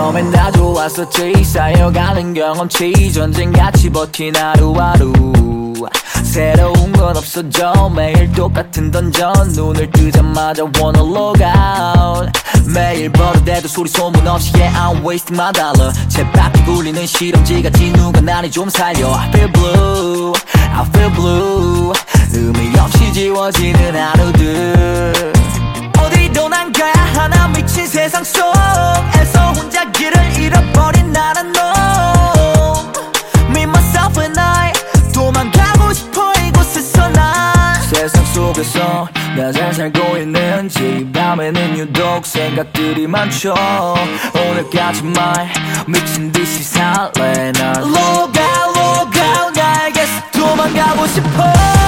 처음엔 다 좋았었지. 쌓여가는 경험치 전쟁같이 버틴 하루하루. 새로운 건 없어져. 매일 똑같은 던전. 눈을 뜨자마자 wanna log out. 매일 버릇대도 소리 소문 없이 yeah I'm wasting my dollar. 쳇바퀴 굴리는 실험지같이 누가 나를 좀 살려. I feel blue, I feel blue. 의미 없이 지워지는 하루들. 어디로 난 가야 하나 미친 세상 속에서 혼자 길을 잃어버린 나란 너. Me, myself and I. 도망가고 싶어 이곳에서 난. 세상 속에서 나 잘 살고 있는지 밤에는 유독 생각들이 많죠. 오늘까지 말 미친 듯이 살래 날. Log out, log out. 나에게서 도망가고 싶어.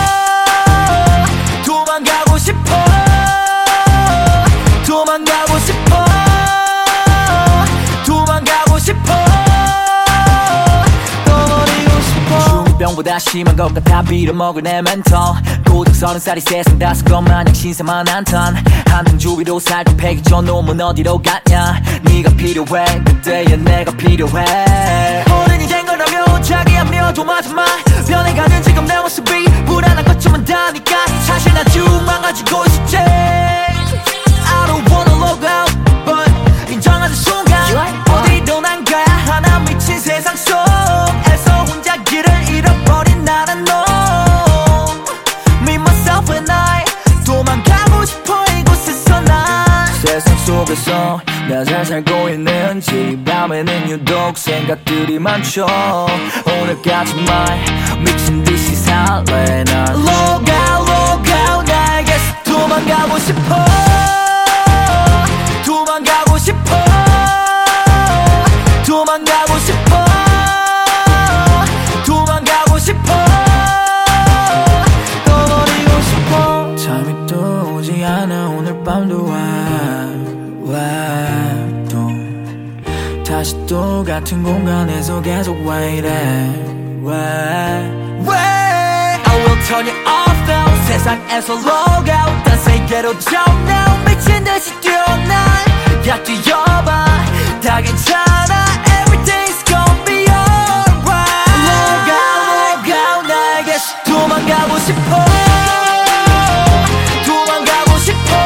도망가고 싶어. 도망가고 싶어. 도망가고 싶어. 떠버리고 싶어. 중이병보다 심한 것 같아 빌어먹을 내 멘토. 고작 30살이 세상 다섯 것 마냥 신세만 한탄. 한통 주위로 살짝 패기 저 놈은 어디로 갔냐. 네가 필요해 그때야 내가 필요해. 어른이 된 거라며 자기 합리어도 마지막 변해가는 지금 내 모습이 불안한 것쯤은 다니까. 사실 나 쭉 망가지고 있었지. I don't wanna log out but 인정하는 순간 어디로 난 가야 하나 미친 세상 속에서 혼자 길을 잃어버린 나란 너. Me, myself and I. 도망가고 싶어 이곳에서 난. 세상 속에서 나 잘 살고 있는지 밤에는 유독 생각들이 많죠. 오늘까지 말 미친 듯이 살래 난. Log out, log out. 나에게서 도망가고 싶어. 도망가고 싶어. 도망가고 싶어. 도망가고 싶어. 떠버리고 싶어. 잠이 또 오지 않아 오늘 밤도 또 다시 또 같은 공간에서 계속 wait. I will turn you off now. 세상에서 log out. 딴 세계로 jump now. 미친 듯이 뛰어나. 야 뛰어봐 다 괜찮아. Everything's gonna be alright. Log out, log out. 나에게서 도망가고 싶어. 도망가고 싶어.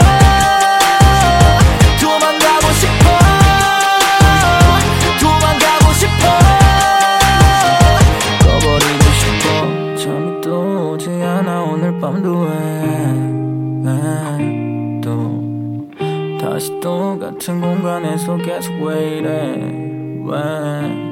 도망가고 싶어. 도망가고 싶어. 떠버리고 싶어. 잠이 또 오지 않아 오늘 밤도 또 다시 또 같은 공간에서 계속 wait.